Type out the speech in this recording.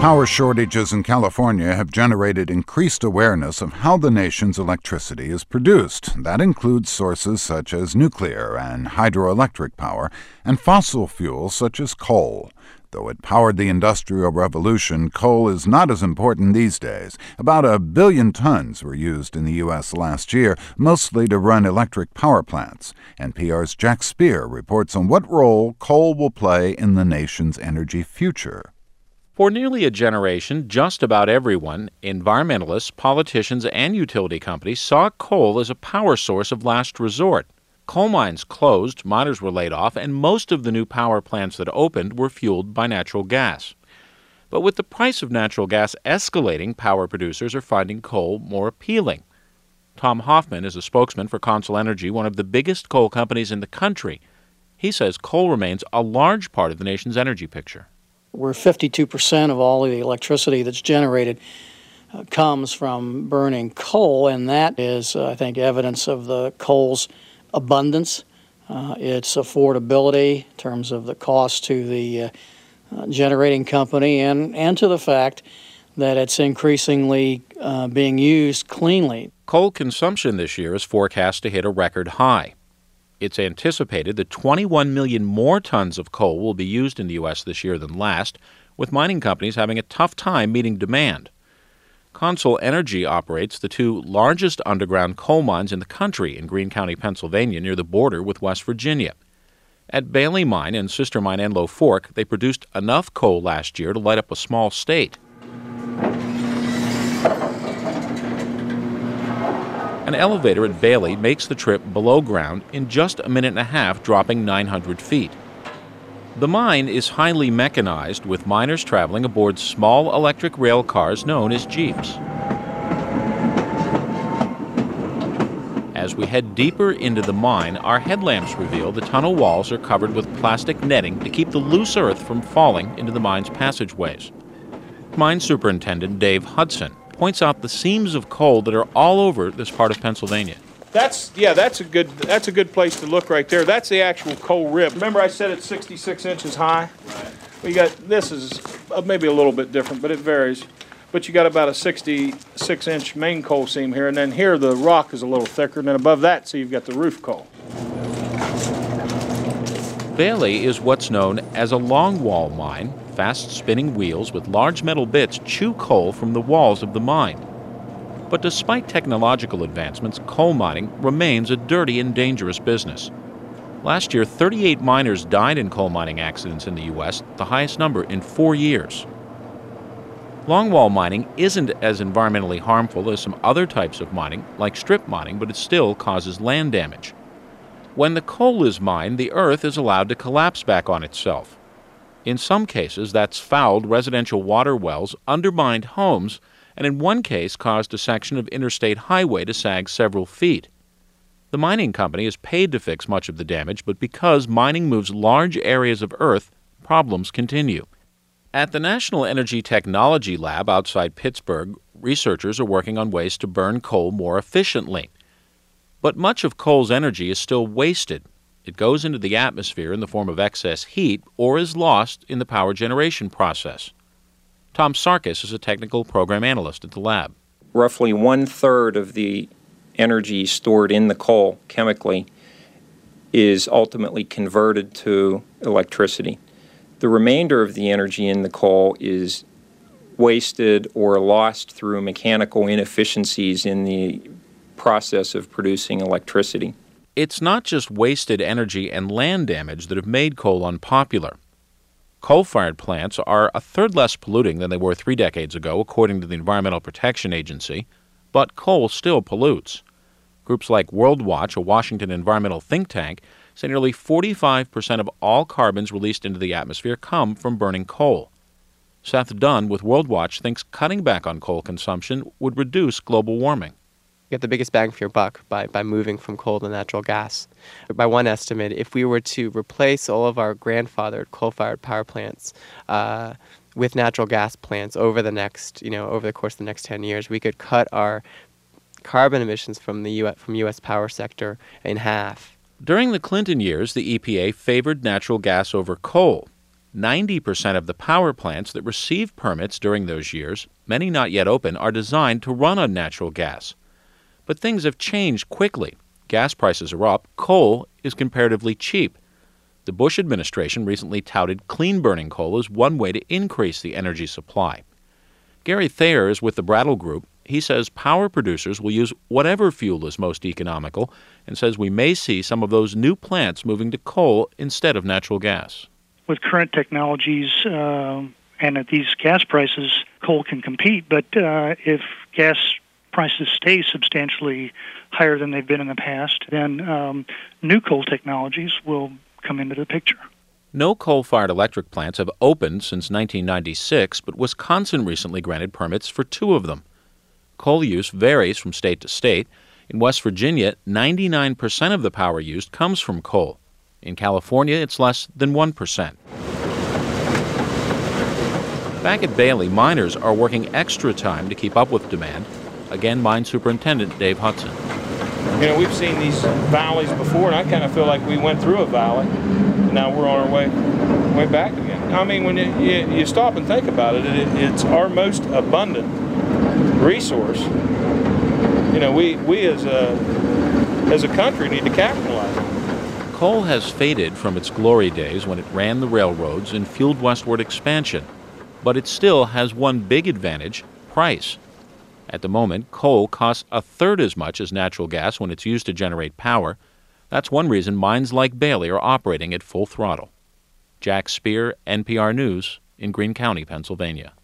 Power shortages in California have generated increased awareness of how the nation's electricity is produced. That includes sources such as nuclear and hydroelectric power, and fossil fuels such as coal. Though it powered the Industrial Revolution, coal is not as important these days. About 1 billion tons were used in the U.S. last year, mostly to run electric power plants. NPR's Jack Speer reports on what role coal will play in the nation's energy future. For nearly a generation, just about everyone, environmentalists, politicians, and utility companies saw coal as a power source of last resort. Coal mines closed, miners were laid off, and most of the new power plants that opened were fueled by natural gas. But with the price of natural gas escalating, power producers are finding coal more appealing. Tom Hoffman is a spokesman for Consol Energy, one of the biggest coal companies in the country. He says coal remains a large part of the nation's energy picture. Where 52% of all the electricity that's generated comes from burning coal, and that is, I think, evidence of the coal's abundance, its affordability in terms of the cost to the generating company, and to the fact that it's increasingly being used cleanly. Coal consumption this year is forecast to hit a record high. It's anticipated that 21 million more tons of coal will be used in the U.S. this year than last, with mining companies having a tough time meeting demand. Consol Energy operates the two largest underground coal mines in the country in Greene County, Pennsylvania, near the border with West Virginia. At Bailey Mine and sister mine Enlow Fork, they produced enough coal last year to light up a small state. An elevator at Bailey makes the trip below ground in just a minute and a half, dropping 900 feet. The mine is highly mechanized, with miners traveling aboard small electric rail cars known as Jeeps. As we head deeper into the mine, our headlamps reveal the tunnel walls are covered with plastic netting to keep the loose earth from falling into the mine's passageways. Mine Superintendent Dave Hudson points out the seams of coal that are all over this part of Pennsylvania. That's a good place to look right there. That's the actual coal rib. Remember I said it's 66 inches high? Right. This is maybe a little bit different, but it varies. But you got about a 66-inch main coal seam here, and then here the rock is a little thicker, and then above that, so you've got the roof coal. Bailey is what's known as a longwall mine. Fast-spinning wheels with large metal bits chew coal from the walls of the mine. But despite technological advancements, coal mining remains a dirty and dangerous business. Last year, 38 miners died in coal mining accidents in the U.S., the highest number in 4 years. Longwall mining isn't as environmentally harmful as some other types of mining, like strip mining, but it still causes land damage. When the coal is mined, the earth is allowed to collapse back on itself. In some cases, that's fouled residential water wells, undermined homes, and in one case caused a section of interstate highway to sag several feet. The mining company is paid to fix much of the damage, but because mining moves large areas of earth, problems continue. At the National Energy Technology Lab outside Pittsburgh, researchers are working on ways to burn coal more efficiently. But much of coal's energy is still wasted. It goes into the atmosphere in the form of excess heat or is lost in the power generation process. Tom Sarkis is a technical program analyst at the lab. Roughly 1/3 of the energy stored in the coal chemically is ultimately converted to electricity. The remainder of the energy in the coal is wasted or lost through mechanical inefficiencies in the process of producing electricity. It's not just wasted energy and land damage that have made coal unpopular. Coal-fired plants are a third less polluting than they were 3 decades ago, according to the Environmental Protection Agency, but coal still pollutes. Groups like WorldWatch, a Washington environmental think tank, say nearly 45% of all carbons released into the atmosphere come from burning coal. Seth Dunn with WorldWatch thinks cutting back on coal consumption would reduce global warming. Get the biggest bang for your buck by moving from coal to natural gas. By one estimate, if we were to replace all of our grandfathered coal-fired power plants with natural gas plants over the course of the next 10 years, we could cut our carbon emissions from the U.S. power sector in half. During the Clinton years, the EPA favored natural gas over coal. 90% of the power plants that received permits during those years, many not yet open, are designed to run on natural gas. But things have changed quickly. Gas prices are up. Coal is comparatively cheap. The Bush administration recently touted clean-burning coal as one way to increase the energy supply. Gary Thayer is with the Brattle Group. He says power producers will use whatever fuel is most economical and says we may see some of those new plants moving to coal instead of natural gas. With current technologies and at these gas prices, coal can compete. But if gas prices stay substantially higher than they've been in the past, then new coal technologies will come into the picture. No coal-fired electric plants have opened since 1996, but Wisconsin recently granted permits for 2 of them. Coal use varies from state to state. In West Virginia, 99% of the power used comes from coal. In California, it's less than 1%. Back at Bailey, miners are working extra time to keep up with demand. Again, Mine Superintendent Dave Hudson. You know, we've seen these valleys before, and I kind of feel like we went through a valley, and now we're on our way back again. I mean, when you stop and think about it, it's our most abundant resource. You know, we as a country need to capitalize on it. Coal has faded from its glory days when it ran the railroads and fueled westward expansion, but it still has one big advantage: price. At the moment, coal costs a third as much as natural gas when it's used to generate power. That's one reason mines like Bailey are operating at full throttle. Jack Speer, NPR News, in Greene County, Pennsylvania.